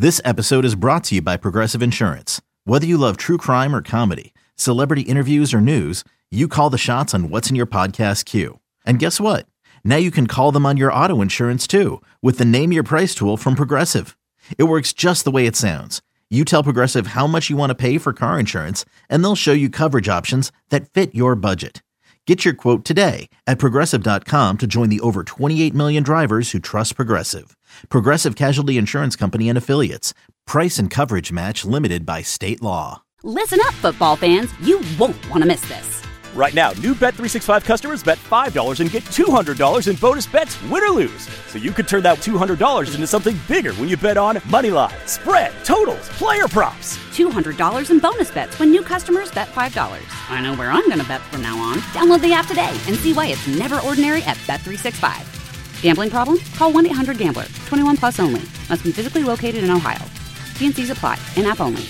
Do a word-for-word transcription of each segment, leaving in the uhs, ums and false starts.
This episode is brought to you by Progressive Insurance. Whether you love true crime or comedy, celebrity interviews or news, you call the shots on what's in your podcast queue. And guess what? Now you can call them on your auto insurance too with the Name Your Price tool from Progressive. It works just the way it sounds. You tell Progressive how much you want to pay for car insurance, and they'll show you coverage options that fit your budget. Get your quote today at Progressive dot com to join the over twenty-eight million drivers who trust Progressive. Progressive Casualty Insurance Company and Affiliates. Price and coverage match limited by state law. Listen up, football fans. You won't want to miss this. Right now, new Bet three sixty-five customers bet five dollars and get two hundred dollars in bonus bets, win or lose. So you could turn that two hundred dollars into something bigger when you bet on moneyline, spread, totals, player props. two hundred dollars in bonus bets when new customers bet five dollars. I know where I'm going to bet from now on. Download the app today and see why it's never ordinary at Bet three sixty-five. Gambling problem? Call one eight hundred gambler. twenty-one plus only. Must be physically located in Ohio. T and C's apply. In-app only.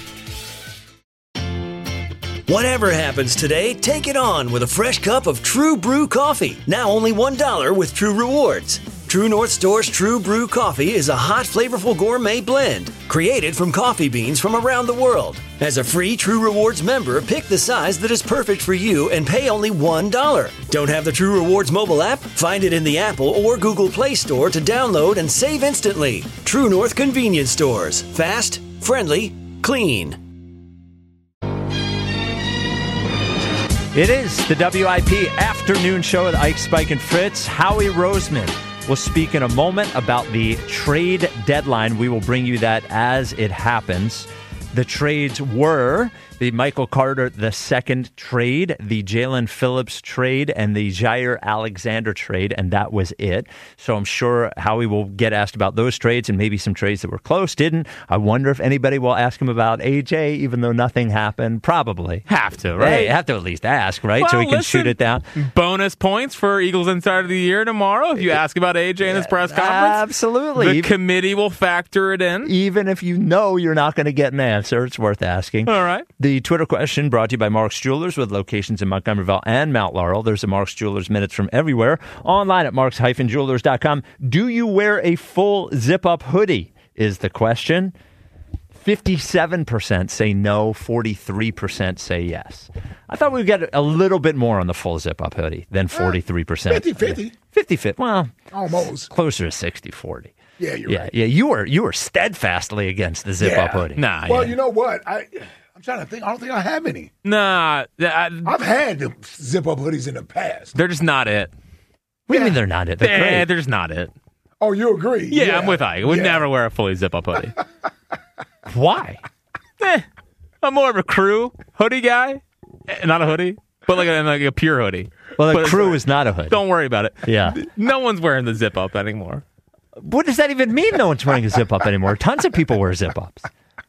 Whatever happens today, take it on with a fresh cup of True Brew coffee. Now only one dollar with True Rewards. True North Store's True Brew coffee is a hot, flavorful gourmet blend created from coffee beans from around the world. As a free True Rewards member, pick the size that is perfect for you and pay only one dollar. Don't have the True Rewards mobile app? Find it in the Apple or Google Play Store to download and save instantly. True North Convenience Stores. Fast, friendly, clean. It is the W I P afternoon show with Ike, Spike, and Fritz. Howie Roseman will speak in a moment about the trade deadline. We will bring you that as it happens. The trades were the Michael Carter the second trade, the Jalen Phillips trade, and the Jair Alexander trade, and that was it. So I'm sure Howie will get asked about those trades and maybe some trades that were close, didn't. I wonder if anybody will ask him about A J, even though nothing happened. Probably. Have to, right? Hey, have to at least ask, right? Well, so he can listen, shoot it down. Bonus points for Eagles Insider of the Year tomorrow if you ask about A J in his press conference. Absolutely. The even, committee will factor it in. Even if you know you're not going to get an answer, it's worth asking. All right. The Twitter question brought to you by Mark's Jewelers with locations in Montgomeryville and Mount Laurel. There's a Mark's Jewelers Minutes from everywhere. Online at marks dash jewelers dot com. Do you wear a full zip-up hoodie is the question. fifty-seven percent say no, forty-three percent say yes. I thought we'd get a little bit more on the full zip-up hoodie than forty-three percent. fifty-fifty. fifty-fifty. Well, almost. Closer to sixty forty. Yeah, you're yeah, right. Yeah, you were you were steadfastly against the zip-up Yeah. hoodie. Nah. Well, yeah. you know what? I, I'm trying to think. I don't think I have any. Nah. I, I've had the zip-up hoodies in the past. they're just not it. What do you mean they're not it? They're Eh, great. they're just not it. Oh, you agree? Yeah, I'm with Ike. I would Yeah. never wear a fully zip-up hoodie. Why? eh, I'm more of a crew hoodie guy. Eh, Not a hoodie, but like a, like a pure hoodie. Well, the But it's crew like- is not a hoodie. Don't worry about it. Yeah. No one's wearing the zip-up anymore. What does that even mean? No one's wearing a zip-up anymore. Tons of people wear zip-ups.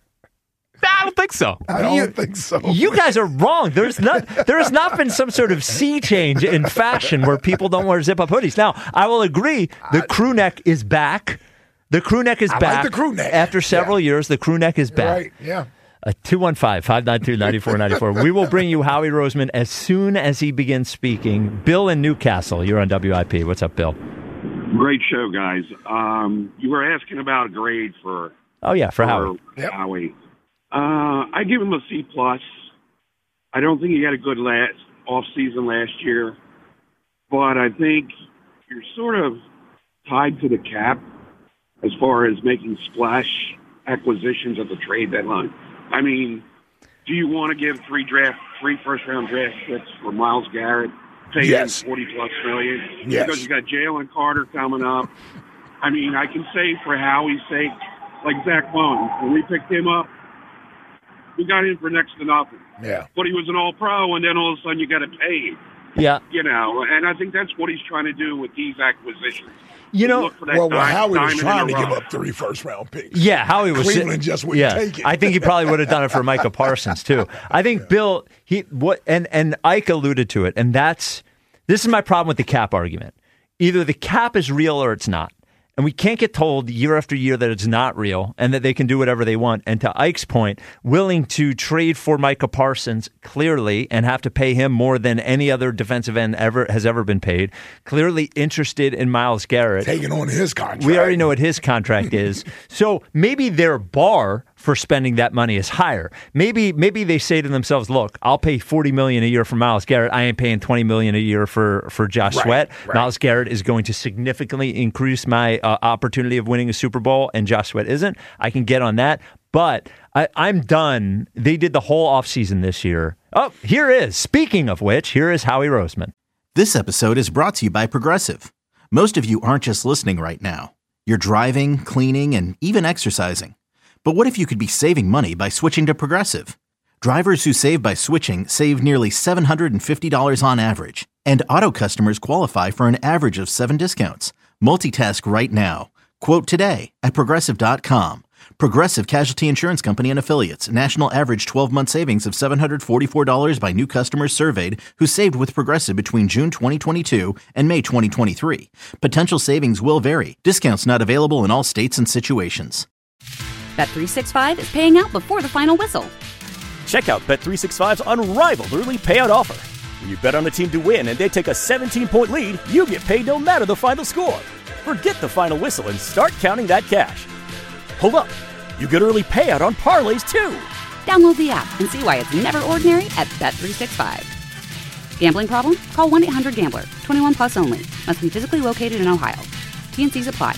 I don't think so. I don't You- think so. You guys are wrong. There's not there has not been some sort of sea change in fashion where people don't wear zip-up hoodies. Now, I will agree, the crew neck is back. The crew neck is I like back. the crew neck. After several Yeah. years, the crew neck is back. Right, yeah. Uh, two one five, five nine two, nine four nine four. We will bring you Howie Roseman as soon as he begins speaking. Bill in Newcastle, you're on W I P. What's up, Bill? Great show, guys. Um, you were asking about a grade for, Oh, yeah, for, for Howie. Yep. Howie. Uh, I give him a C plus. I don't think he had a good last off season last year, but I think you're sort of tied to the cap as far as making splash acquisitions at the trade deadline. I mean, do you want to give three draft, three first round draft picks for Myles Garrett, pay Yes. him forty plus million? Yes. Because you got Jalen Carter coming up. I mean, I can say for Howie's sake, like Zach Bone, when we picked him up, we got him for next to nothing. Yeah. But he was an all-pro, and then all of a sudden you got to pay him. Yeah. You know, and I think that's what he's trying to do with these acquisitions. You know, Look for that Well, well di- Howie was diamond in trying the to give rough. up three first-round picks. Yeah, Howie was Cleveland just wouldn't yeah, take it. I think he probably would have done it for Micah Parsons too. I think Bill he what and and Ike alluded to it, and that's this is my problem with the cap argument. Either the cap is real or it's not. And we can't get told year after year that it's not real and that they can do whatever they want. And to Ike's point, willing to trade for Micah Parsons clearly and have to pay him more than any other defensive end ever has ever been paid. Clearly interested in Myles Garrett. Taking on his contract. We already know what his contract is. So maybe their bar for spending that money is higher. Maybe maybe they say to themselves, look, I'll pay forty million dollars a year for Myles Garrett. I ain't paying twenty million dollars a year for, for Josh Right, Sweat. right. Myles Garrett is going to significantly increase my uh, opportunity of winning a Super Bowl, and Josh Sweat isn't. I can get on that. But I, I'm done. They did the whole offseason this year. Oh, here is. Speaking of which, here is Howie Roseman. This episode is brought to you by Progressive. Most of you aren't just listening right now. You're driving, cleaning, and even exercising. But what if you could be saving money by switching to Progressive? Drivers who save by switching save nearly seven hundred fifty dollars on average. And auto customers qualify for an average of seven discounts. Multitask right now. Quote today at Progressive dot com. Progressive Casualty Insurance Company and Affiliates. National average twelve-month savings of seven hundred forty-four dollars by new customers surveyed who saved with Progressive between June twenty twenty-two and May twenty twenty-three. Potential savings will vary. Discounts not available in all states and situations. Bet three sixty-five is paying out before the final whistle. Check out Bet three sixty-five's unrivaled early payout offer. When you bet on a team to win and they take a seventeen-point lead, you get paid no matter the final score. Forget the final whistle and start counting that cash. Hold up. You get early payout on parlays, too. Download the app and see why it's never ordinary at Bet three sixty-five. Gambling problem? Call one eight hundred gambler. twenty-one plus only. Must be physically located in Ohio. T N Cs apply.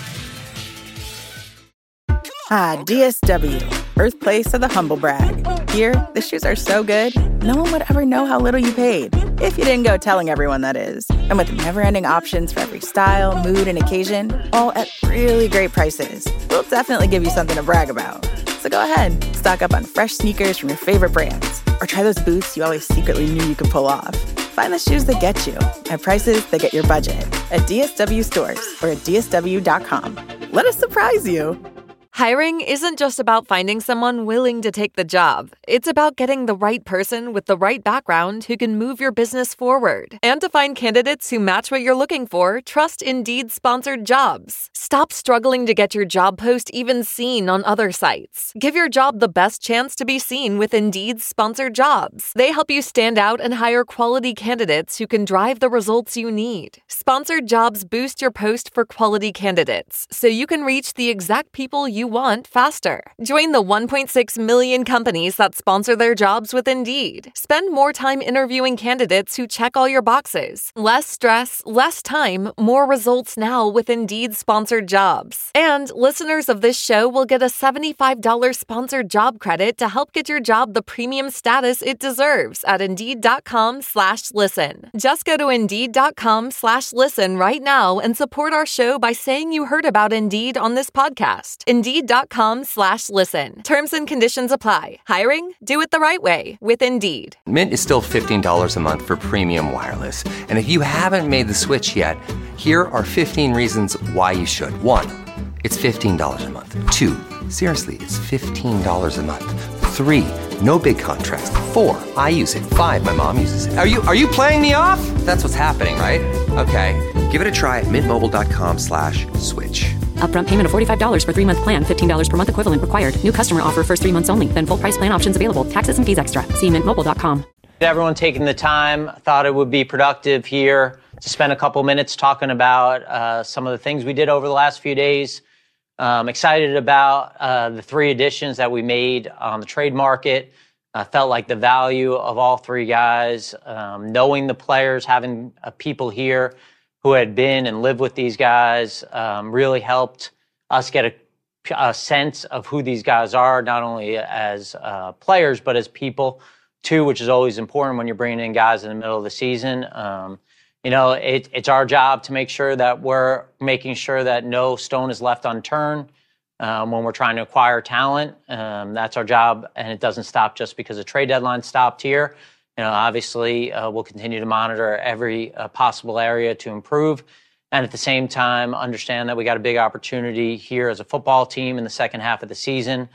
Ah, D S W, birthplace of the humble brag. Here, the shoes are so good, no one would ever know how little you paid. If you didn't go telling everyone, that is. And with never-ending options for every style, mood, and occasion, all at really great prices, we'll definitely give you something to brag about. So go ahead, stock up on fresh sneakers from your favorite brands, or try those boots you always secretly knew you could pull off. Find the shoes that get you at prices that get your budget at D S W stores or at D S W dot com. Let us surprise you. Hiring isn't just about finding someone willing to take the job. It's about getting the right person with the right background who can move your business forward. And to find candidates who match what you're looking for, trust Indeed-sponsored jobs. Stop struggling to get your job post even seen on other sites. Give your job the best chance to be seen with Indeed-sponsored jobs. They help you stand out and hire quality candidates who can drive the results you need. Sponsored jobs boost your post for quality candidates, so you can reach the exact people you want faster. Join the one point six million companies that sponsor their jobs with Indeed. Spend more time interviewing candidates who check all your boxes. Less stress, less time, more results now with Indeed-sponsored jobs. And listeners of this show will get a seventy-five dollars sponsored job credit to help get your job the premium status it deserves at Indeed.com slash listen. Just go to Indeed.com slash listen right now and support our show by saying you heard about Indeed on this podcast. Indeed.com slash listen. Terms and conditions apply. Hiring? Do it the right way with Indeed. Mint is still fifteen dollars a month for premium wireless. And if you haven't made the switch yet, here are fifteen reasons why you should. One, it's fifteen dollars a month. Two, seriously, it's fifteen dollars a month. Three, no big contracts. Four, I use it. Five, my mom uses it. Are you are you playing me off? That's what's happening, right? Okay, give it a try at mintmobile.com slash switch. Upfront payment of forty-five dollars for three-month plan, fifteen dollars per month equivalent required. New customer offer first three months only. Then full price plan options available. Taxes and fees extra. See mint mobile dot com. Everyone taking the time, thought it would be productive here to spend a couple minutes talking about uh, some of the things we did over the last few days. Um, excited about uh, the three additions that we made on the trade market. I uh, felt like the value of all three guys, um, knowing the players, having uh, people here who had been and lived with these guys, um, really helped us get a, a sense of who these guys are, not only as uh, players, but as people too, which is always important when you're bringing in guys in the middle of the season. Um, you know, it, it's our job to make sure that we're making sure that no stone is left unturned um, when we're trying to acquire talent. Um, that's our job, and it doesn't stop just because the trade deadline stopped here. You know, obviously, uh, we'll continue to monitor every uh, possible area to improve. And at the same time, understand that we got a big opportunity here as a football team in the second half of the season.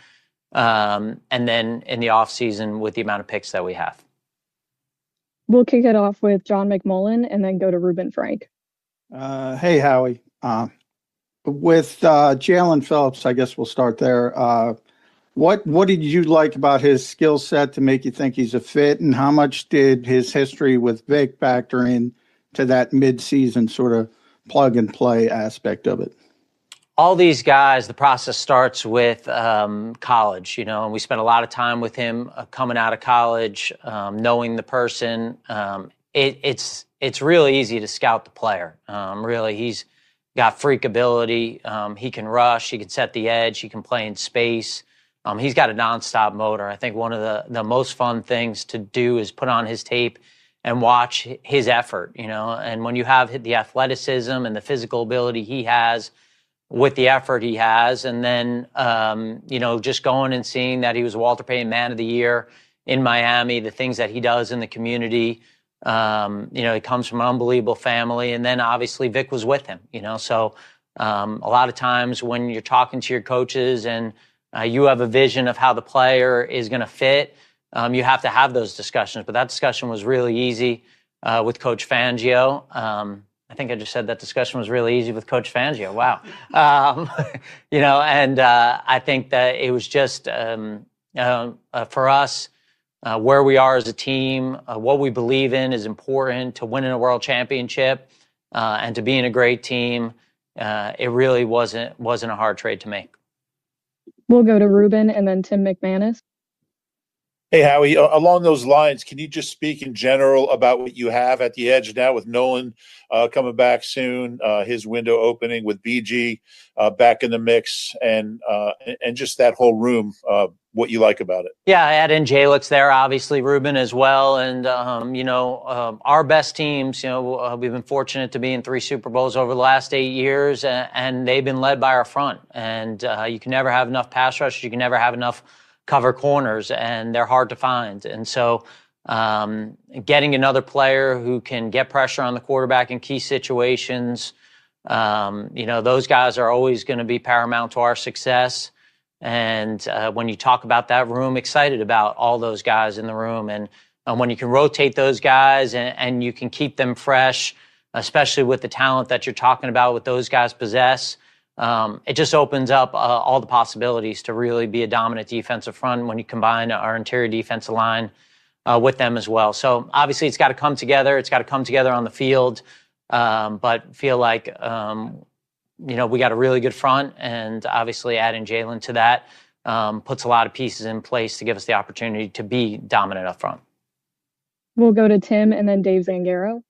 Um, and then in the offseason with the amount of picks that we have. We'll kick it off with John McMullen and then go to Reuben Frank. Uh, hey, Howie. Uh, With uh, Jalen Phillips, I guess we'll start there. Uh, what what did you like about his skill set to make you think he's a fit, and how much did his history with Vic factor in to that mid-season sort of plug and play aspect of it? All these guys, the process starts with um, college, you know, and we spent a lot of time with him uh, coming out of college, um, knowing the person. Um, it, it's it's really easy to scout the player. Um, really, he's got freak ability. Um, he can rush. He can set the edge. He can play in space. Um, he's got a nonstop motor. I think one of the, the most fun things to do is put on his tape and watch his effort, you know. And when you have the athleticism and the physical ability he has with the effort he has, and then, um, you know, just going and seeing that he was Walter Payton Man of the Year in Miami, the things that he does in the community, um, you know, he comes from an unbelievable family. And then obviously Vic was with him, you know. So um, a lot of times when you're talking to your coaches and uh, you have a vision of how the player is going to fit, um, you have to have those discussions. But that discussion was really easy uh, with Coach Fangio. Um, I think I just said that discussion was really easy with Coach Fangio. Wow. Um, you know, and uh, I think that it was just um, uh, uh, for us, uh, where we are as a team, uh, what we believe in is important to winning a world championship uh, and to being a great team. Uh, it really wasn't wasn't a hard trade to make. We'll go to Ruben and then Tim McManus. Hey, Howie, along those lines, can you just speak in general about what you have at the edge now with Nolan uh, coming back soon, uh, his window opening with B G uh, back in the mix, and uh, and just that whole room, uh, what you like about it? Yeah, I add in Jalix there, obviously, Ruben as well. And, um, you know, um, our best teams, you know, uh, we've been fortunate to be in three Super Bowls over the last eight years, and, and they've been led by our front. And uh, you can never have enough pass rush. You can never have enough cover corners, and they're hard to find. And so um, getting another player who can get pressure on the quarterback in key situations, um, you know, those guys are always going to be paramount to our success. And uh, when you talk about that room, excited about all those guys in the room. And um, when you can rotate those guys and, and you can keep them fresh, especially with the talent that you're talking about, what those guys possess, Um, it just opens up uh, all the possibilities to really be a dominant defensive front when you combine our interior defensive line uh, with them as well. So obviously it's got to come together. It's got to come together on the field. Um, but feel like, um, you know, we got a really good front, and obviously adding Jalen to that um, puts a lot of pieces in place to give us the opportunity to be dominant up front. We'll go to Tim and then Dave Zangaro.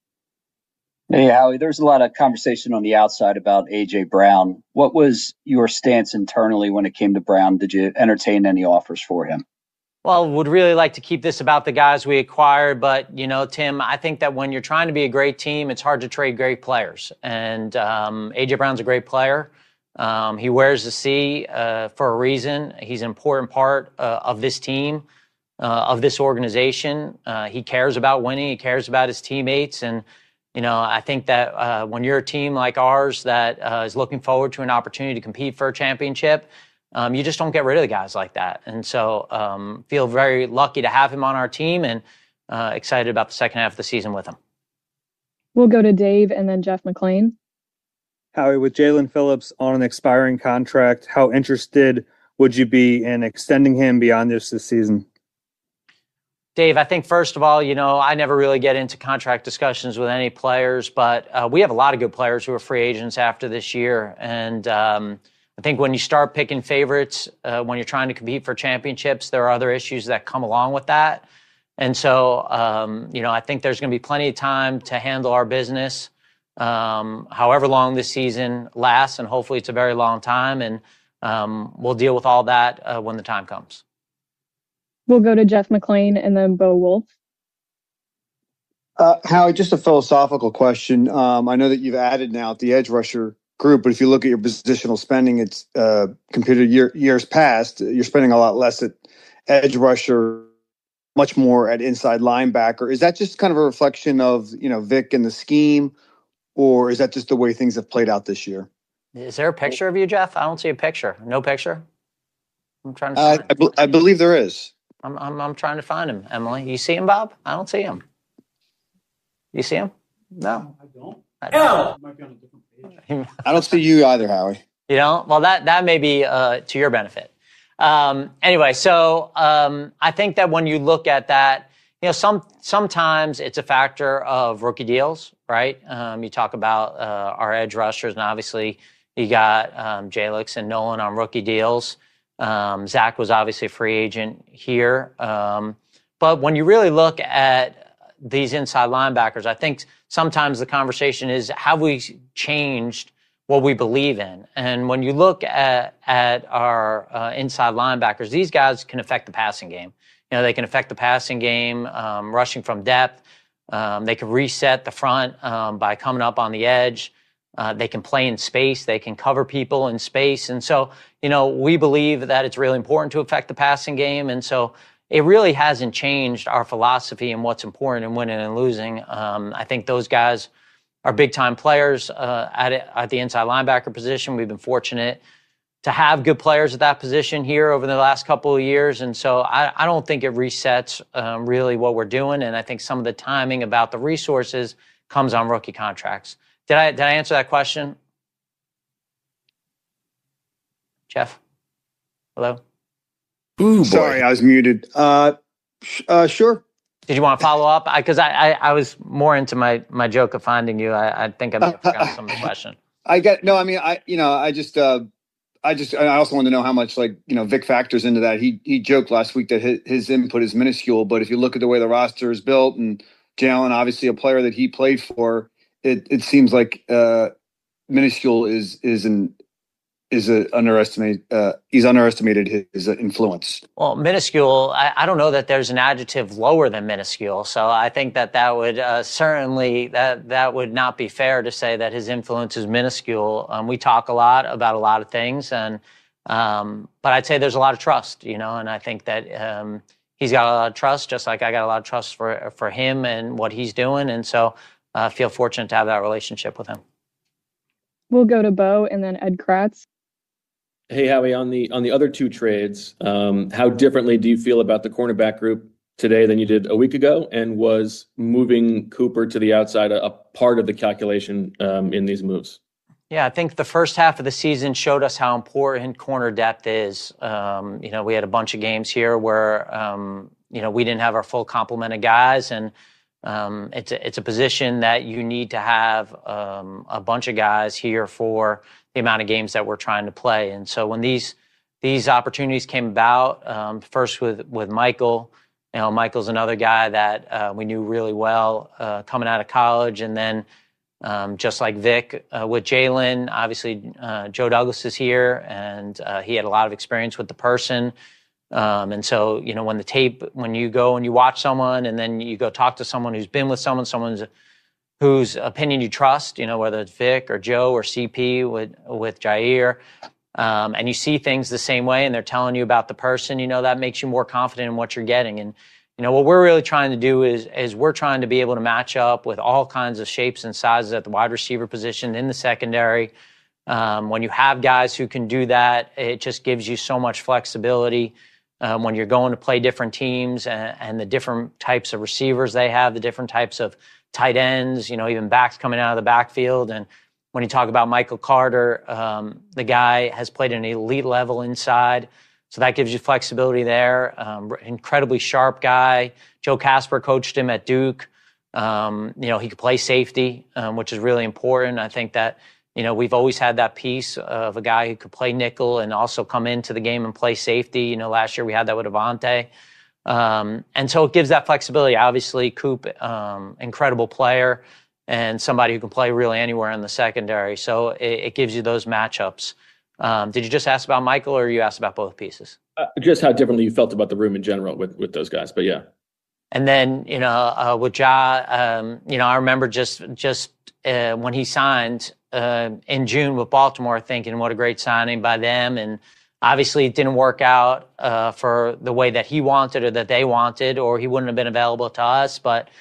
Hey, Howie, there's a lot of conversation on the outside about A J Brown. What was your stance internally when it came to Brown? Did you entertain any offers for him? Well, would really like to keep this about the guys we acquired. But, you know, Tim, I think that when you're trying to be a great team, it's hard to trade great players. And um, A J Brown's a great player. Um, he wears the C uh, for a reason. He's an important part uh, of this team, uh, of this organization. Uh, he cares about winning. He cares about his teammates. And You know, I think that uh, when you're a team like ours that uh, is looking forward to an opportunity to compete for a championship, um, you just don't get rid of the guys like that. And so um, feel very lucky to have him on our team, and uh, excited about the second half of the season with him. We'll go to Dave and then Jeff McLean. Howie, with Jalen Phillips on an expiring contract, how interested would you be in extending him beyond this this season? Dave, I think first of all, you know, I never really get into contract discussions with any players, but uh, we have a lot of good players who are free agents after this year. And um, I think when you start picking favorites, uh, when you're trying to compete for championships, there are other issues that come along with that. And so, um, you know, I think there's going to be plenty of time to handle our business, um, however long this season lasts, and hopefully it's a very long time. And um, we'll deal with all that uh, when the time comes. We'll go to Jeff McLean and then Bo Wolf. Uh, Howie, just a philosophical question. Um, I know that you've added now at the edge rusher group, but if you look at your positional spending, it's uh, compared to year, years past, you're spending a lot less at edge rusher, much more at inside linebacker. Is that just kind of a reflection of, you know, Vic and the scheme, or is that just the way things have played out this year? Is there a picture of you, Jeff? I don't see a picture. No picture? I'm trying to uh, find I, be- I believe there is. I'm, I'm I'm trying to find him, Emily. You see him, Bob? I don't see him. You see him? No. I don't. I don't. I don't see you either, Howie. You know, well, that that may be uh, to your benefit. Um, anyway, so um, I think that when you look at that, you know, some sometimes it's a factor of rookie deals, right? Um, you talk about uh, our edge rushers, and obviously you got um, Jalix and Nolan on rookie deals. Um, Zach was obviously a free agent here. Um, but when you really look at these inside linebackers, I think sometimes the conversation is, have we changed what we believe in? And when you look at, at our uh, inside linebackers, these guys can affect the passing game. You know, they can affect the passing game, um, rushing from depth. Um, they can reset the front um, by coming up on the edge. Uh, they can play in space. They can cover people in space. And so, you know, we believe that it's really important to affect the passing game. And so it really hasn't changed our philosophy and what's important in winning and losing. Um, I think those guys are big-time players uh, at, it, at the inside linebacker position. We've been fortunate to have good players at that position here over the last couple of years. And so I, I don't think it resets um, really what we're doing. And I think some of the timing about the resources comes on rookie contracts. Did I did I answer that question? Jeff? Hello? Ooh, sorry, I was muted. Uh, sh- uh, sure. Did you want to follow up? Because I, I, I, I was more into my, my joke of finding you. I, I think I may have forgotten some of the question. I get no. I mean, I you know, I just, uh, I just, I also want to know how much like you know Vic factors into that. He he joked last week that his, his input is minuscule, but if you look at the way the roster is built, and Jalen, obviously a player that he played for, it it seems like uh, minuscule is is an is a underestimate. Uh, he's underestimated his, his influence. Well, minuscule, I, I don't know that there's an adjective lower than minuscule. So I think that that would uh, certainly, that that would not be fair to say that his influence is minuscule. Um, we talk a lot about a lot of things, and um, but I'd say there's a lot of trust, you know, and I think that um, he's got a lot of trust, just like I got a lot of trust for, for him and what he's doing. And so I uh, feel fortunate to have that relationship with him. We'll go to Bo and then Ed Kratz. Hey, Howie, on the on the other two trades, um, how differently do you feel about the cornerback group today than you did a week ago? And was moving Cooper to the outside a, a part of the calculation um, in these moves? Yeah, I think the first half of the season showed us how important corner depth is. Um, you know, we had a bunch of games here where, um, you know, we didn't have our full complement of guys, and um, it's a, it's a position that you need to have um, a bunch of guys here for the amount of games that we're trying to play. And so when these these opportunities came about, um, first with with Michael, you know, Michael's another guy that uh, we knew really well uh, coming out of college, and then um, just like Vic uh, with Jalen, obviously uh, Joe Douglas is here, and uh, he had a lot of experience with the person. Um, and so, you know, when the tape, when you go and you watch someone, and then you go talk to someone who's been with someone, someone's whose opinion you trust, you know, whether it's Vic or Joe or C P with with Jair, um, and you see things the same way, and they're telling you about the person, you know, that makes you more confident in what you're getting. And, you know, what we're really trying to do is is we're trying to be able to match up with all kinds of shapes and sizes at the wide receiver position in the secondary. Um, when you have guys who can do that, it just gives you so much flexibility. Um, when you're going to play different teams and, and the different types of receivers they have, the different types of tight ends, you know, even backs coming out of the backfield. And when you talk about Michael Carter, um, the guy has played an elite level inside. So that gives you flexibility there. Um, incredibly sharp guy. Joe Casper coached him at Duke. Um, you know, he could play safety, um, which is really important. I think that, you know, we've always had that piece of a guy who could play nickel and also come into the game and play safety. You know, last year we had that with Avante. Um, and so it gives that flexibility. Obviously, Coop, um, incredible player and somebody who can play really anywhere in the secondary. So it, it gives you those matchups. Um, did you just ask about Michael, or you asked about both pieces? Uh, just how differently you felt about the room in general with, with those guys, but yeah. And then, you know, uh, with Ja, um, you know, I remember just just uh, when he signed uh, in June with Baltimore, thinking what a great signing by them. And obviously it didn't work out uh, for the way that he wanted or that they wanted, or he wouldn't have been available to us. But,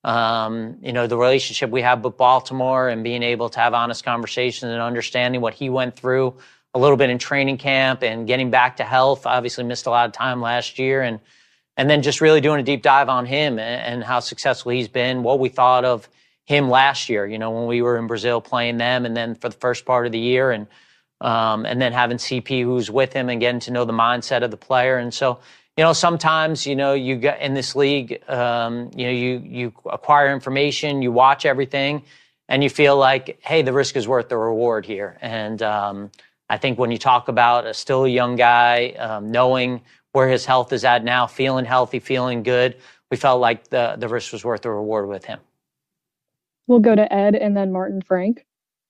um, you know, the relationship we have with Baltimore and being able to have honest conversations and understanding what he went through a little bit in training camp and getting back to health, obviously missed a lot of time last year. And and then just really doing a deep dive on him and, and how successful he's been, what we thought of him last year, you know, when we were in Brazil playing them, and then for the first part of the year, and um, and then having C P who's with him and getting to know the mindset of the player. And so, you know, sometimes, you know, you get in this league, um, you know, you you acquire information, you watch everything, and you feel like, hey, the risk is worth the reward here. And um, I think when you talk about a still a young guy, um, knowing where his health is at now, feeling healthy, feeling good, we felt like the the risk was worth the reward with him. We'll go to Ed and then Martin Frank.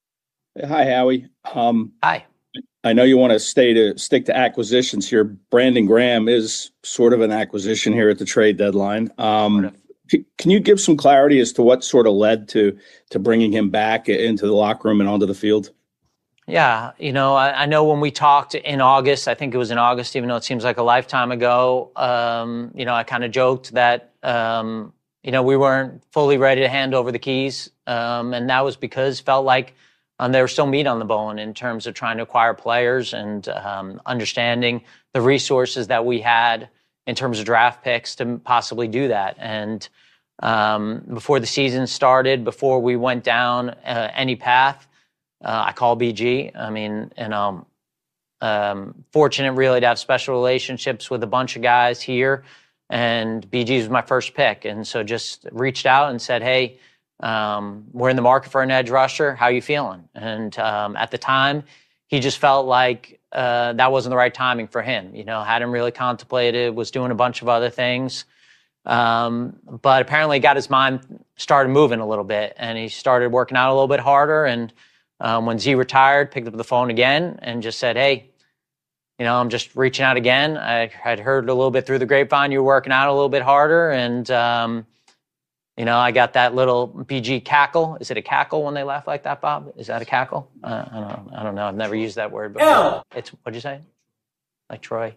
Hi, Howie. Um, Hi. I know you want to stay to stick to acquisitions here. Brandon Graham is sort of an acquisition here at the trade deadline. Um, c- can you give some clarity as to what sort of led to to bringing him back into the locker room and onto the field? Yeah, you know, I, I know when we talked in August, I think it was in August, even though it seems like a lifetime ago, um, you know, I kind of joked that, um, you know, we weren't fully ready to hand over the keys. Um, and that was because it felt like um, there was still meat on the bone in terms of trying to acquire players and um, understanding the resources that we had in terms of draft picks to possibly do that. And um, before the season started, before we went down uh, any path, uh, I called B G. I mean, you know, um, fortunate really to have special relationships with a bunch of guys here. And B G was my first pick. And so just reached out and said, hey, um, we're in the market for an edge rusher. How are you feeling? And um, at the time, he just felt like uh, that wasn't the right timing for him. You know, hadn't really contemplated, was doing a bunch of other things. Um, but apparently got his mind started moving a little bit. And he started working out a little bit harder. And um, when Z retired, picked up the phone again and just said, hey, you know, I'm just reaching out again. I had heard a little bit through the grapevine you were working out a little bit harder. And, um, you know, I got that little B G cackle. Is it a cackle when they laugh like that, Bob? Is that a cackle? Uh, I, don't, I don't know. I've never used that word before. Ew. It's, what'd you say? Like Troy?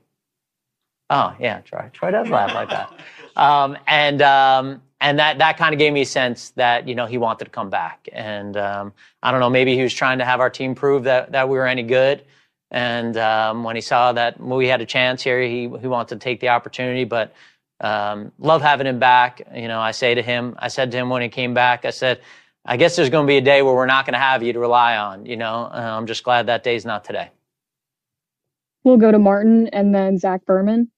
Oh, yeah, Troy. Troy does laugh like that. Um, and um, and that, that kind of gave me a sense that, you know, he wanted to come back. And um, I don't know, maybe he was trying to have our team prove that, that we were any good. And um, when he saw that we had a chance here, he he wanted to take the opportunity. But um, love having him back. You know, I say to him, I said to him when he came back, I said, I guess there's going to be a day where we're not going to have you to rely on. You know, uh, I'm just glad that day's not today. We'll go to Martin and then Zach Berman.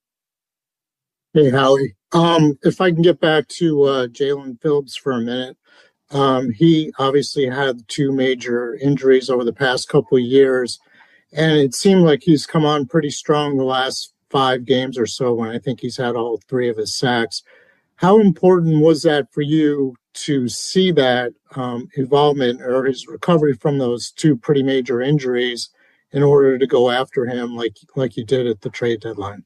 Hey, Howie. Um, if I can get back to uh, Jaelan Phillips for a minute. Um, he obviously had two major injuries over the past couple of years. And it seemed like he's come on pretty strong the last five games or so when I think he's had all three of his sacks. How important was that for you to see that um, involvement or his recovery from those two pretty major injuries in order to go after him like like you did at the trade deadline?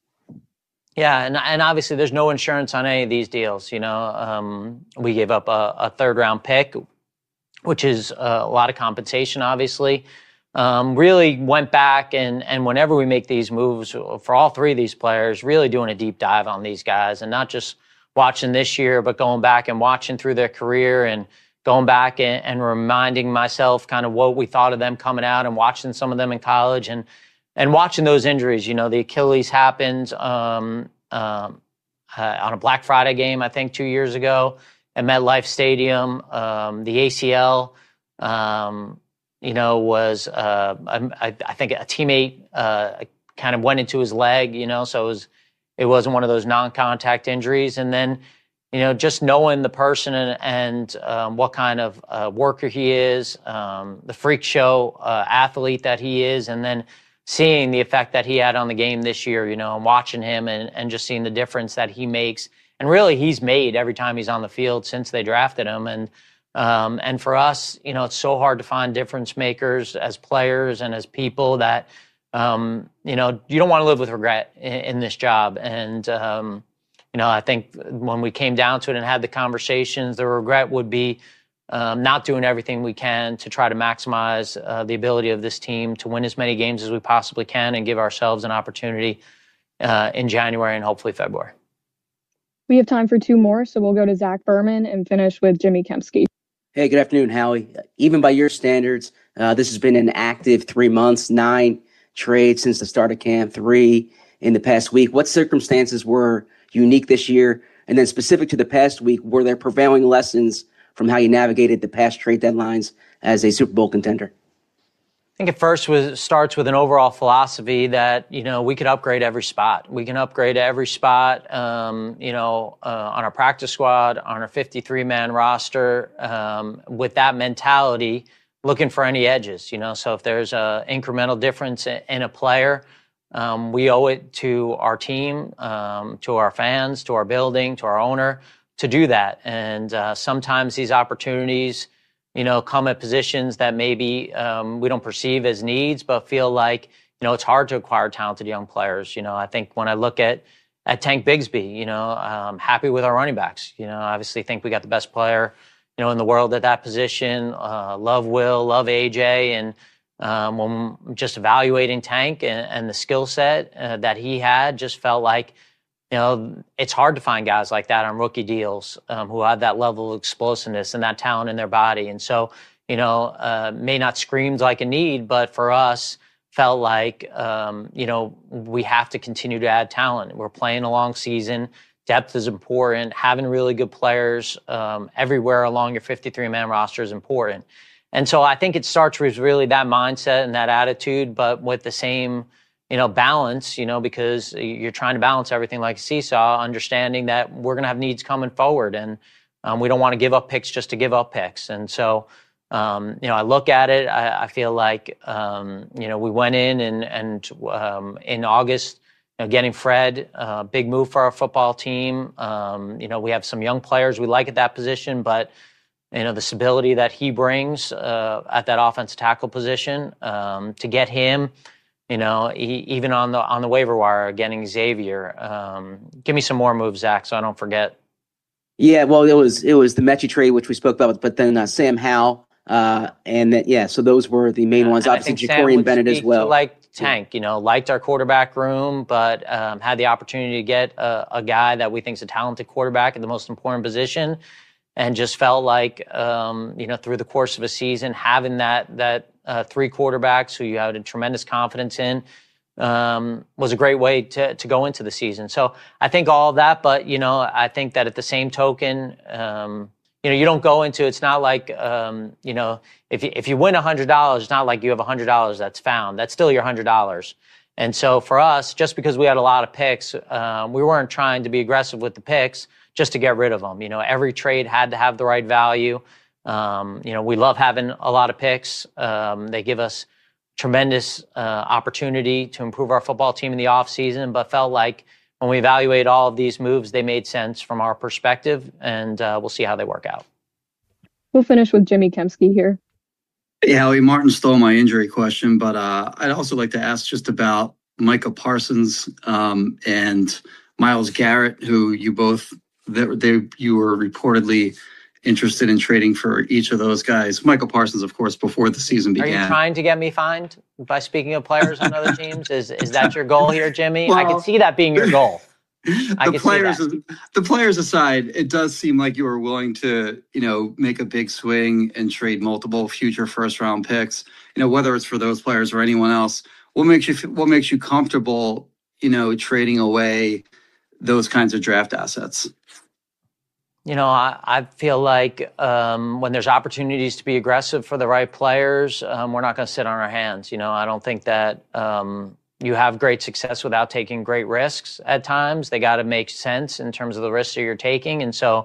Yeah, and and obviously there's no insurance on any of these deals. You know, um, we gave up a, a third round pick, which is a lot of compensation, obviously. Um, really went back and, and whenever we make these moves for all three of these players, really doing a deep dive on these guys and not just watching this year, but going back and watching through their career and going back and, and reminding myself kind of what we thought of them coming out and watching some of them in college and, and watching those injuries. You know, the Achilles happened um, um, uh, on a Black Friday game, I think two years ago at MetLife Stadium. Um, the A C L, um, you know, was, uh, I, I think a teammate uh, kind of went into his leg, you know, so it, was, it wasn't one of those non-contact injuries. And then, you know, just knowing the person and, and um, what kind of uh, worker he is, um, the freak show uh, athlete that he is, and then seeing the effect that he had on the game this year, you know, and watching him and, and just seeing the difference that he makes. And really he's made every time he's on the field since they drafted him. And Um, and for us, you know, it's so hard to find difference makers as players and as people that, um, you know, you don't want to live with regret in, in this job. And, um, you know, I think when we came down to it and had the conversations, the regret would be um, not doing everything we can to try to maximize uh, the ability of this team to win as many games as we possibly can and give ourselves an opportunity uh, in January and hopefully February. We have time for two more, so we'll go to Zach Berman and finish with Jimmy Kempski. Hey, good afternoon, Howie. Even by your standards, uh, this has been an active three months, nine trades since the start of camp, three in the past week. What circumstances were unique this year? And then specific to the past week, were there prevailing lessons from how you navigated the past trade deadlines as a Super Bowl contender? I think it first was, starts with an overall philosophy that, you know, we could upgrade every spot. We can upgrade every spot, um, you know, uh, on our practice squad, on our fifty-three man roster, um, with that mentality, looking for any edges, you know. So if there's a incremental difference in, in a player, um, we owe it to our team, um, to our fans, to our building, to our owner to do that. And uh, sometimes these opportunities, you know, come at positions that maybe um, we don't perceive as needs, but feel like, you know, it's hard to acquire talented young players. You know, I think when I look at at Tank Bigsby, you know, I'm happy with our running backs. You know, obviously think we got the best player, you know, in the world at that position. Uh, love Will, love A J, and um, when just evaluating Tank and, and the skill set uh, that he had, just felt like, you know, it's hard to find guys like that on rookie deals um, who have that level of explosiveness and that talent in their body. And so, you know, uh, may not scream like a need, but for us, felt like, um, you know, we have to continue to add talent. We're playing a long season. Depth is important. Having really good players um, everywhere along your fifty-three man roster is important. And so I think it starts with really that mindset and that attitude, but with the same, you know, balance, you know, because you're trying to balance everything like a seesaw, understanding that we're going to have needs coming forward, and um, we don't want to give up picks just to give up picks. And so, um, you know, I look at it, I, I feel like, um, you know, we went in and, and um, in August, you know, getting Fred, uh, big move for our football team. Um, you know, we have some young players we like at that position, but, you know, the stability that he brings uh, at that offensive tackle position, um, to get him, you know, he, even on the on the waiver wire, getting Xavier. Um, give me some more moves, Zach, so I don't forget. Yeah, well, it was it was the Mechie trade, which we spoke about, but then uh, Sam Howell, uh, and then, yeah, so those were the main ones. And obviously, Ja'Cory Bennett as well. Like Tank, you know, liked our quarterback room, but um, had the opportunity to get a, a guy that we think is a talented quarterback at the most important position, and just felt like, um, you know, through the course of a season, having that that. Uh, three quarterbacks who you had a tremendous confidence in um, was a great way to to go into the season. So I think all of that, but, you know, I think that at the same token, um, you know, you don't go into, it's not like, um, you know, if you, if you win one hundred dollars, it's not like you have one hundred dollars that's found. That's still your one hundred dollars. And so for us, just because we had a lot of picks, um, we weren't trying to be aggressive with the picks just to get rid of them. You know, every trade had to have the right value. Um, you know, we love having a lot of picks. Um, they give us tremendous uh, opportunity to improve our football team in the offseason, but felt like when we evaluate all of these moves, they made sense from our perspective, and uh, we'll see how they work out. We'll finish with Jimmy Kempski here. Hey, Howie, Martin stole my injury question, but uh, I'd also like to ask just about Micah Parsons um, and Myles Garrett, who you both, they, they, you were reportedly interested in trading for each of those guys. Michael Parsons, of course, before the season began. Are you trying to get me fined by speaking of players on other teams? Is is that your goal here, Jimmy? Well, I can see that being your goal. I the players, the players aside, it does seem like you were willing to, you know, make a big swing and trade multiple future first round picks. You know, whether it's for those players or anyone else. What makes you what makes you comfortable, you know, trading away those kinds of draft assets? You know, I, I feel like um, when there's opportunities to be aggressive for the right players, um, we're not going to sit on our hands. You know, I don't think that um, you have great success without taking great risks at times. They got to make sense in terms of the risks that you're taking. And so,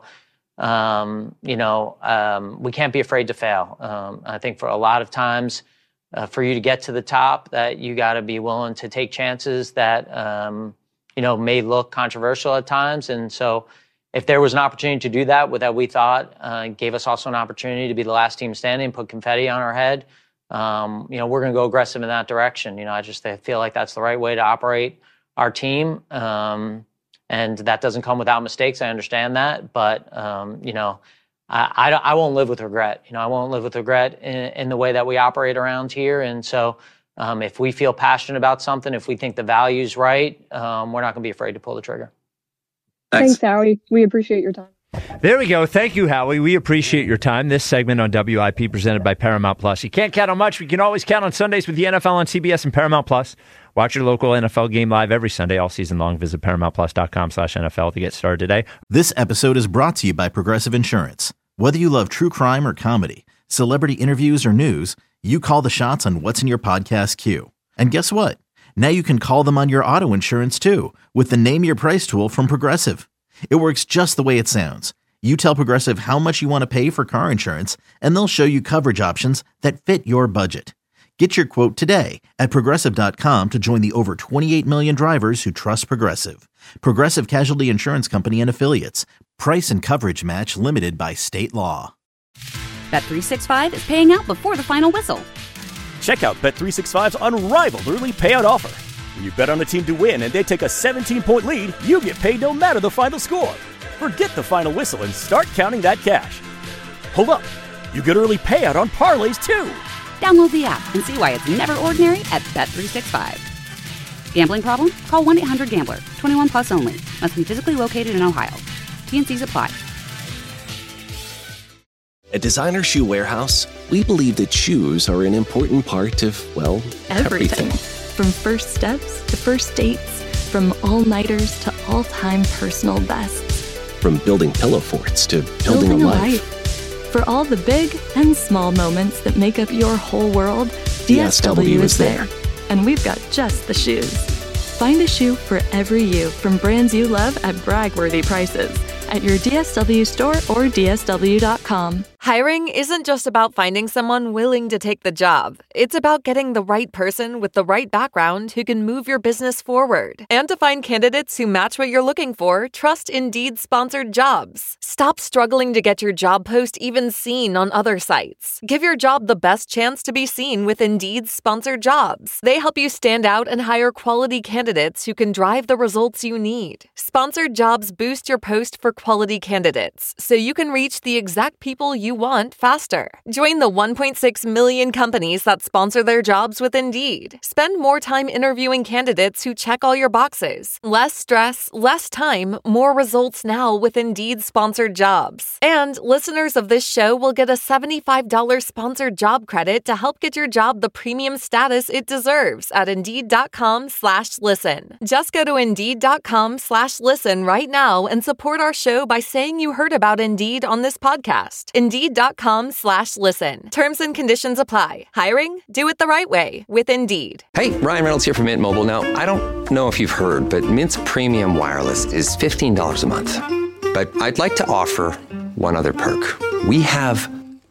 um, you know, um, we can't be afraid to fail. Um, I think for a lot of times, uh, for you to get to the top, that you got to be willing to take chances that, um, you know, may look controversial at times. And so, if there was an opportunity to do that, that we thought uh, gave us also an opportunity to be the last team standing, put confetti on our head, um, you know, we're going to go aggressive in that direction. You know, I just I feel like that's the right way to operate our team. Um, and that doesn't come without mistakes. I understand that. But, um, you know, I, I, I won't live with regret. You know, I won't live with regret in, in the way that we operate around here. And so um, if we feel passionate about something, if we think the value's right, um, we're not going to be afraid to pull the trigger. Thanks. Thanks, Howie. We appreciate your time. There we go. Thank you, Howie. We appreciate your time. This segment on W I P presented by Paramount Plus. You can't count on much. We can always count on Sundays with the N F L on C B S and Paramount Plus. Watch your local N F L game live every Sunday all season long. Visit paramount plus dot com slash N F L to get started today. This episode is brought to you by Progressive Insurance. Whether you love true crime or comedy, celebrity interviews or news, you call the shots on what's in your podcast queue. And guess what? Now you can call them on your auto insurance too with the Name Your Price tool from Progressive. It works just the way it sounds. You tell Progressive how much you want to pay for car insurance, and they'll show you coverage options that fit your budget. Get your quote today at Progressive dot com to join the over twenty-eight million drivers who trust Progressive. Progressive Casualty Insurance Company and Affiliates. Price and coverage match limited by state law. Bet three sixty-five is paying out before the final whistle. Check out Bet three sixty-five's unrivaled early payout offer. When you bet on a team to win and they take a seventeen-point lead, you get paid no matter the final score. Forget the final whistle and start counting that cash. Hold up. You get early payout on parlays too. Download the app and see why it's never ordinary at Bet three sixty-five. Gambling problem? Call one eight hundred gambler. twenty-one plus only. Must be physically located in Ohio. T N Cs apply. At Designer Shoe Warehouse, we believe that shoes are an important part of, well, everything. everything. From first steps to first dates, from all-nighters to all-time personal bests. From building pillow forts to building, building a, a life. life. For all the big and small moments that make up your whole world, D S W is there. And we've got just the shoes. Find a shoe for every you from brands you love at brag-worthy prices at your D S W store or D S W dot com. Hiring isn't just about finding someone willing to take the job. It's about getting the right person with the right background who can move your business forward. And to find candidates who match what you're looking for, trust Indeed sponsored jobs. Stop struggling to get your job post even seen on other sites. Give your job the best chance to be seen with Indeed sponsored jobs. They help you stand out and hire quality candidates who can drive the results you need. Sponsored jobs boost your post for quality candidates, so you can reach the exact people you want faster. Join the one point six million companies that sponsor their jobs with Indeed. Spend more time interviewing candidates who check all your boxes. Less stress, less time, more results now with Indeed sponsored jobs. And listeners of this show will get a seventy-five dollars sponsored job credit to help get your job the premium status it deserves at Indeed.com slash listen. Just go to Indeed.com slash listen right now and support our show by saying you heard about Indeed on this podcast. Indeed.com slash listen. Terms and conditions apply. Hiring? Do it the right way with Indeed. Hey, Ryan Reynolds here from Mint Mobile. Now, I don't know if you've heard, but Mint's premium wireless is fifteen dollars a month. But I'd like to offer one other perk. We have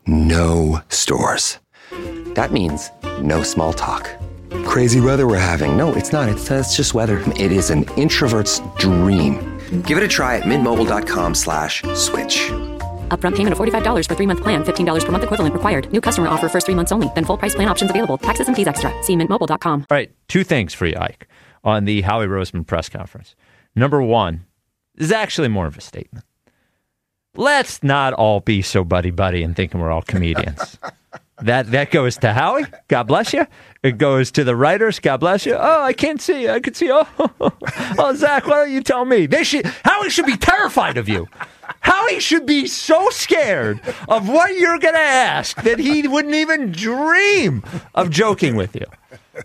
no stores. That means no small talk. Crazy weather we're having. No, it's not. It's, it's just weather. It is an introvert's dream. Give it a try at mintmobile.com slash switch. Upfront payment of forty-five dollars for three-month plan, fifteen dollars per month equivalent required. New customer offer first three months only. Then full price plan options available. Taxes and fees extra. See mint mobile dot com. All right, two things for you, Ike, on the Howie Roseman press conference. Number one, this is actually more of a statement. Let's not all be so buddy-buddy and thinking we're all comedians. That that goes to Howie. God bless you. It goes to the writers. God bless you. Oh, I can't see you. I can see. Oh, oh, Zach, why don't you tell me? They should. Howie should be terrified of you. Howie should be so scared of what you're going to ask that he wouldn't even dream of joking with you.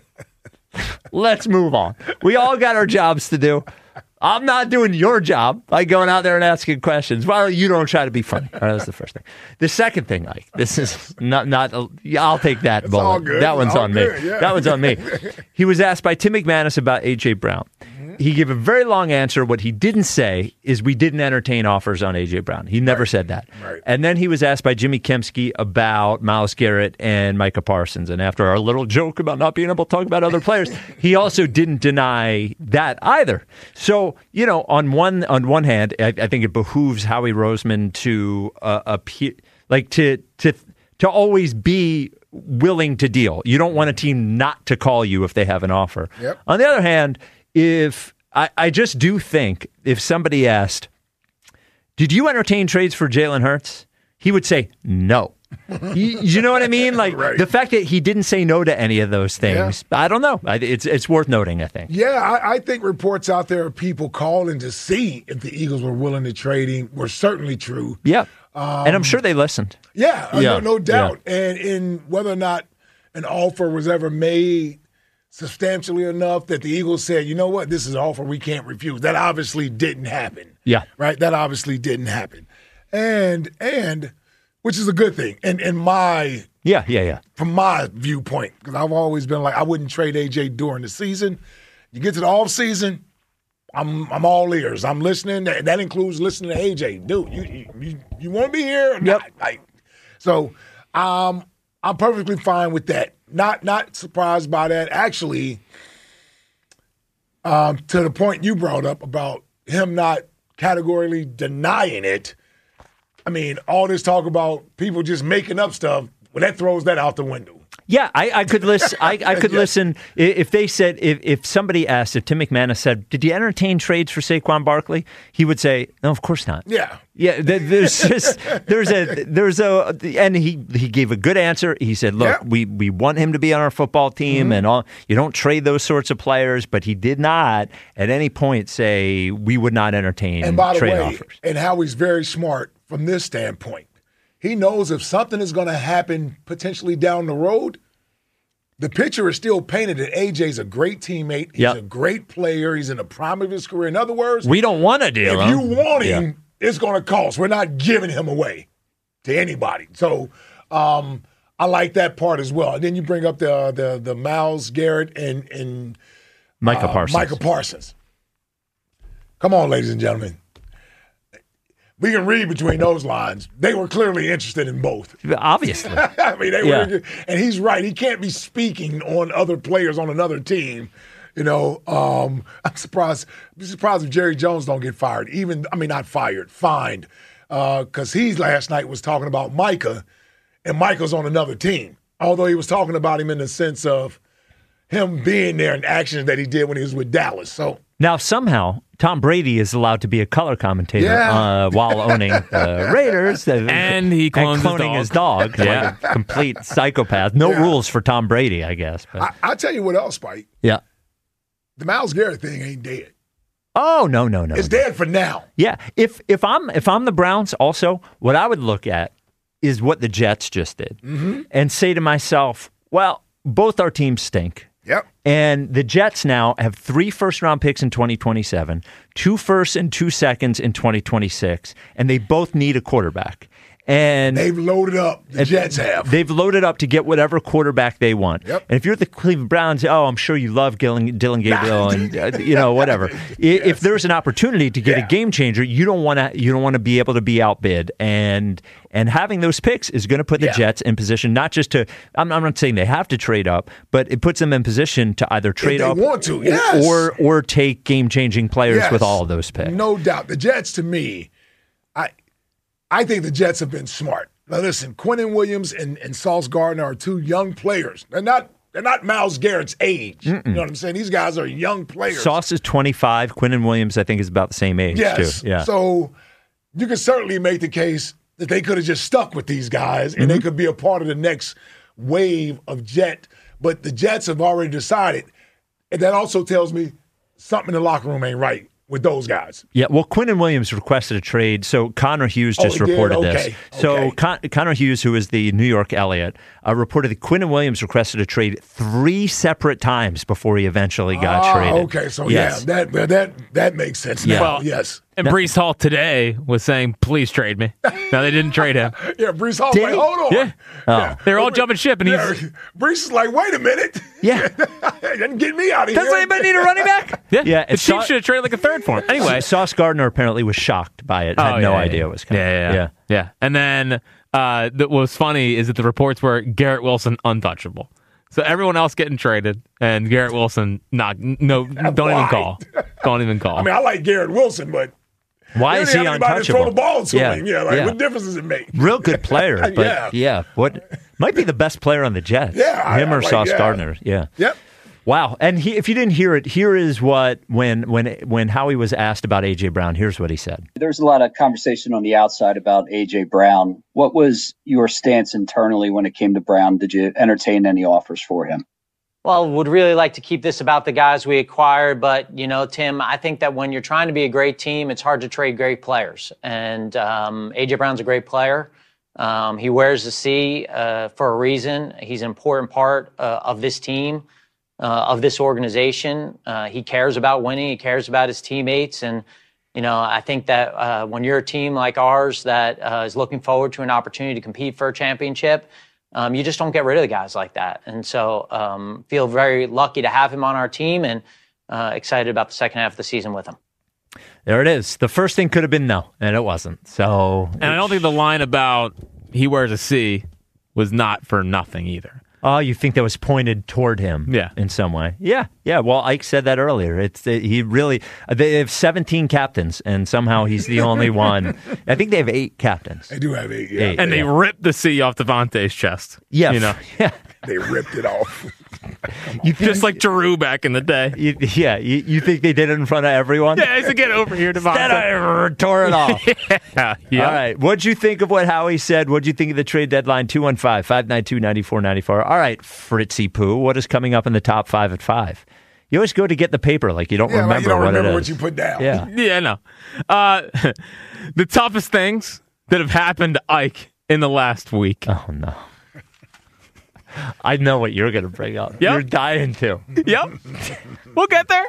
Let's move on. We all got our jobs to do. I'm not doing your job by going out there and asking questions. Well, you don't try to be funny. All right, that's the first thing. The second thing, Ike, this is not, not I'll take that bullet. All good. That one's all on good, me. Yeah. That one's on me. He was asked by Tim McManus about A J Brown. He gave a very long answer. What he didn't say is we didn't entertain offers on A J Brown. He never right. said that. Right. And then he was asked by Jimmy Kempski about Myles Garrett and Micah Parsons. And after our little joke about not being able to talk about other players, he also didn't deny that either. So, you know, on one on one hand, I, I think it behooves Howie Roseman to uh, appear, like to to to always be willing to deal. You don't want a team not to call you if they have an offer. Yep. On the other hand, if I, I just do think if somebody asked, did you entertain trades for Jalen Hurts? He would say no. you, you know what I mean? Like right. the fact that he didn't say no to any of those things, yeah. I don't know. It's it's worth noting, I think. Yeah, I, I think reports out there of people calling to see if the Eagles were willing to trade him were certainly true. Yeah. Um, and I'm sure they listened. Yeah, yeah. no, no doubt. Yeah. And in whether or not an offer was ever made substantially enough that the Eagles said, you know what, this is an offer we can't refuse. That obviously didn't happen. Yeah. Right? That obviously didn't happen. And and which is a good thing. And in my yeah, yeah, yeah. From my viewpoint, because I've always been like, I wouldn't trade A J during the season. You get to the off season, I'm I'm all ears. I'm listening. That, that includes listening to A J. Dude, you you, you want to be here or yep. not? Like, so um, I'm perfectly fine with that. Not not surprised by that. Actually, um, to the point you brought up about him not categorically denying it. I mean, all this talk about people just making up stuff, well, that throws that out the window. Yeah, I, I could listen. I, I could yes. listen if they said if, if somebody asked if Tim McManus said, "Did you entertain trades for Saquon Barkley?" He would say, "No, of course not." Yeah, yeah. There's just there's a there's a and he he gave a good answer. He said, "Look, yeah. we we want him to be on our football team, mm-hmm. and all. You don't trade those sorts of players." But he did not at any point say we would not entertain and by the trade way, offers. And Howie's very smart from this standpoint. He knows if something is going to happen potentially down the road, the picture is still painted that A J's a great teammate. He's yep. a great player. He's in the prime of his career. In other words, we don't want to deal if him. you want him, yeah. it's going to cost. We're not giving him away to anybody. So um, I like that part as well. And then you bring up the the, the Myles Garrett and, and Micah uh, Parsons. Micah Parsons. Come on, ladies and gentlemen. We can read between those lines. They were clearly interested in both. Obviously. I mean, they yeah. were, and he's right. He can't be speaking on other players on another team. You know, um, I'm surprised. I'm surprised if Jerry Jones don't get fired. Even, I mean, not fired, fined, because uh, he last night was talking about Micah, and Micah's on another team. Although he was talking about him in the sense of him being there and actions that he did when he was with Dallas. So. Now, somehow, Tom Brady is allowed to be a color commentator yeah. uh, while owning the Raiders. Uh, and he clones and cloning his dog. His dog yeah. Like a complete psychopath. No yeah. rules for Tom Brady, I guess. But. I, I'll tell you what else, Spike. Yeah. The Myles Garrett thing ain't dead. Oh, no, no, no. It's no. dead for now. Yeah. If if I'm if I'm the Browns also, what I would look at is what the Jets just did mm-hmm. and say to myself, well, both our teams stink. Yep. And the Jets now have three first-round picks in twenty twenty-seven, two firsts and two seconds in twenty twenty-six, and they both need a quarterback. And they've loaded up. The Jets have. They've loaded up to get whatever quarterback they want. Yep. And if you're the Cleveland Browns, oh, I'm sure you love Dylan, Dylan Gabriel and uh, you know whatever. yes. If there's an opportunity to get yeah. a game changer, you don't want to. You don't want to be able to be outbid. And and having those picks is going to put the yeah. Jets in position not just to. I'm, I'm not saying they have to trade up, but it puts them in position to either trade if they up want to, yes. or or take game changing players yes. with all of those picks. No doubt. The Jets, to me, I I think the Jets have been smart. Now listen, Quinnen Williams and, and Sauce Gardner are two young players. They're not they're not Myles Garrett's age. Mm-mm. You know what I'm saying? These guys are young players. Sauce is twenty-five. Quinnen Williams, I think, is about the same age yes. too. Yeah. So you can certainly make the case that they could have just stuck with these guys and mm-hmm. they could be a part of the next wave of Jet. But the Jets have already decided, and that also tells me something in the locker room ain't right with those guys. Yeah, well, Quinnen Williams requested a trade, so Connor Hughes just oh, reported okay. this. Okay. So Con- Connor Hughes, who is the New York Elliott, uh, reported that Quinnen Williams requested a trade three separate times before he eventually got ah, traded. Okay, so yes. yeah, that that that makes sense now. Yeah. Well, yes. And now, Breece Hall today was saying, please trade me. No, they didn't trade him. yeah, Breece Hall Did like, he? hold on. Yeah. Oh. yeah. They're all jumping ship, and he's... Yeah. Breece is like, wait a minute. Yeah. Doesn't get me out of Doesn't here. anybody need a running back? Yeah. Yeah, the Chiefs should have traded like a third for him. Anyway. Sauce Gardner apparently was shocked by it. Had oh, no yeah, idea yeah. it was coming. Yeah, yeah, yeah. yeah. And then uh, the, what was funny is that the reports were Garrett Wilson untouchable. So everyone else getting traded, and Garrett Wilson, not, no, don't Why? even call. Don't even call. I mean, I like Garrett Wilson, but why is he untouchable? To throw the ball to yeah. him. Yeah, like yeah. what difference does it make? Real good player, but yeah. yeah, what might be the best player on the Jets? Yeah, him I, or I like, Sauce yeah. Gardner? Yeah. Yep. Wow. And he, if you didn't hear it, here is what when when when Howie was asked about A J Brown. Here's what he said. There's a lot of conversation on the outside about A J Brown. What was your stance internally when it came to Brown? Did you entertain any offers for him? Well, would really like to keep this about the guys we acquired, but, you know, Tim, I think that when you're trying to be a great team, it's hard to trade great players. And um, A J Brown's a great player. Um, he wears the C uh, for a reason. He's an important part uh, of this team, uh, of this organization. Uh, he cares about winning. He cares about his teammates. And, You know, I think that uh, when you're a team like ours that uh, is looking forward to an opportunity to compete for a championship, um, you just don't get rid of the guys like that. And so um, feel very lucky to have him on our team and uh, excited about the second half of the season with him. There it is. The first thing could have been no, and it wasn't. So, and I don't think the line about he wears a C was not for nothing either. Oh, you think that was pointed toward him? Yeah, in some way. Yeah, yeah. Well, Ike said that earlier. It's it, he really. They have seventeen captains, and somehow he's the only one. I think they have eight captains. They do have eight. Yeah, eight, and yeah. they ripped the C off Devontae's chest. Yeah, you know. Yeah, they ripped it off. You think, just like Giroux back in the day. You, yeah, you, you think they did it in front of everyone? Yeah, I said, get over here, Devontae. Then I tore it off. yeah, yeah. All right. What'd you think of what Howie said? What'd you think of the trade deadline? two one five, five nine two, nine four nine four. All right, Fritzy Poo, what is coming up in the top five at five? You always go to get the paper like you don't yeah, remember like you don't what remember it what is. you put down. Yeah, yeah, no. Uh, the toughest things that have happened to Ike in the last week. Oh, no. I know what you're going to bring up. Yep. You're dying to. Yep. We'll get there.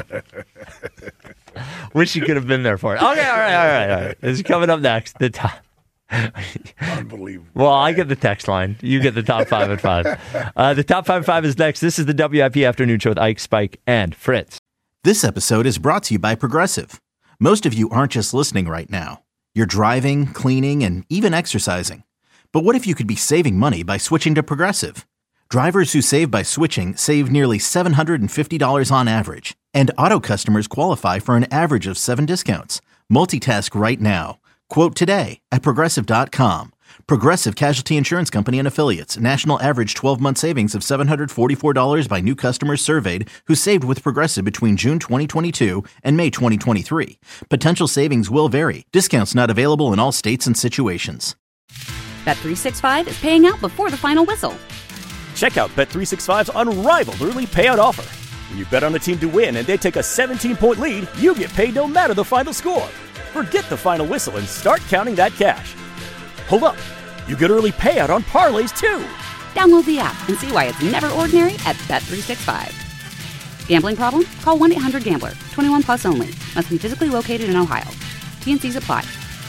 Wish you could have been there for it. Okay, all right, all right, all right. This is coming up next. The top. Unbelievable. Well, I get the text line. You get the top five at five. Uh, the top five at five is next. This is the W I P Afternoon Show with Ike, Spike, and Fritz. This episode is brought to you by Progressive. Most of you aren't just listening right now. You're driving, cleaning, and even exercising. But what if you could be saving money by switching to Progressive? Drivers who save by switching save nearly seven hundred fifty dollars on average. And auto customers qualify for an average of seven discounts. Multitask right now. Quote today at Progressive dot com. Progressive Casualty Insurance Company and Affiliates. National average twelve-month savings of seven hundred forty-four dollars by new customers surveyed who saved with Progressive between June twenty twenty-two and May twenty twenty-three. Potential savings will vary. Discounts not available in all states and situations. Bet three sixty-five is paying out before the final whistle. Check out Bet three sixty-five's unrivaled early payout offer. When you bet on a team to win and they take a seventeen-point lead, you get paid no matter the final score. Forget the final whistle and start counting that cash. Hold up. You get early payout on parlays, too. Download the app and see why it's never ordinary at Bet three sixty-five. Gambling problem? Call one eight hundred gambler. twenty-one plus only. Must be physically located in Ohio. T N Cs apply.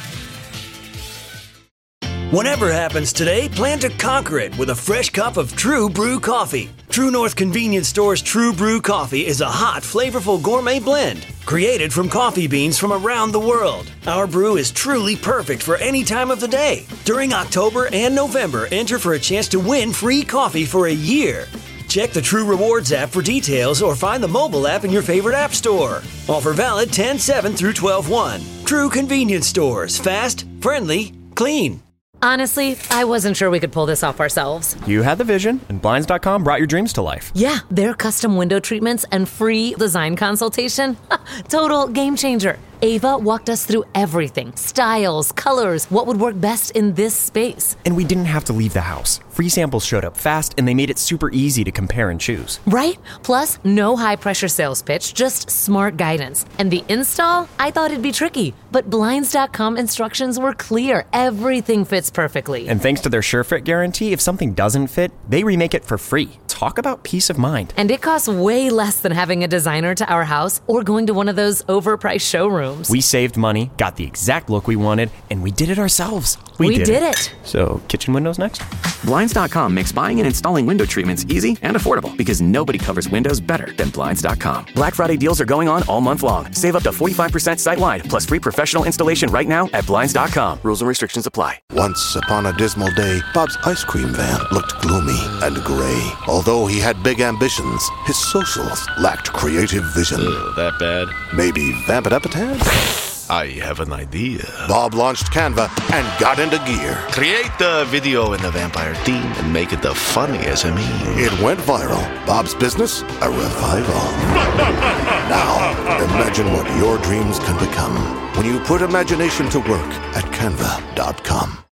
Whatever happens today, plan to conquer it with a fresh cup of True Brew coffee. True North Convenience Store's True Brew coffee is a hot, flavorful gourmet blend created from coffee beans from around the world. Our brew is truly perfect for any time of the day. During October and November, enter for a chance to win free coffee for a year. Check the True Rewards app for details or find the mobile app in your favorite app store. Offer valid ten seven through twelve one. True Convenience Stores. Fast, friendly, clean. Honestly, I wasn't sure we could pull this off ourselves. You had the vision, and Blinds dot com brought your dreams to life. Yeah, their custom window treatments and free design consultation. Total game changer. Ava walked us through everything. Styles, colors, what would work best in this space. And we didn't have to leave the house. Free samples showed up fast, and they made it super easy to compare and choose. Right? Plus, no high-pressure sales pitch, just smart guidance. And the install? I thought it'd be tricky. But Blinds dot com instructions were clear. Everything fits perfectly. And thanks to their SureFit guarantee, if something doesn't fit, they remake it for free. Talk about peace of mind. And it costs way less than having a designer to our house or going to one of those overpriced showrooms. We saved money, got the exact look we wanted, and we did it ourselves. We, we did, did it. it. So, kitchen windows next? Blinds dot com makes buying and installing window treatments easy and affordable because nobody covers windows better than Blinds dot com. Black Friday deals are going on all month long. Save up to forty-five percent site-wide plus free professional installation right now at Blinds dot com. Rules and restrictions apply. Once upon a dismal day, Bob's ice cream van looked gloomy and gray. Although he had big ambitions, his socials lacked creative vision. Ugh, that bad? Maybe vamp it up a tad? I have an idea. Bob launched Canva and got into gear. Create the video in the vampire theme and make it the funny S M E. It went viral. Bob's business, a revival. Now, imagine what your dreams can become when you put imagination to work at Canva dot com.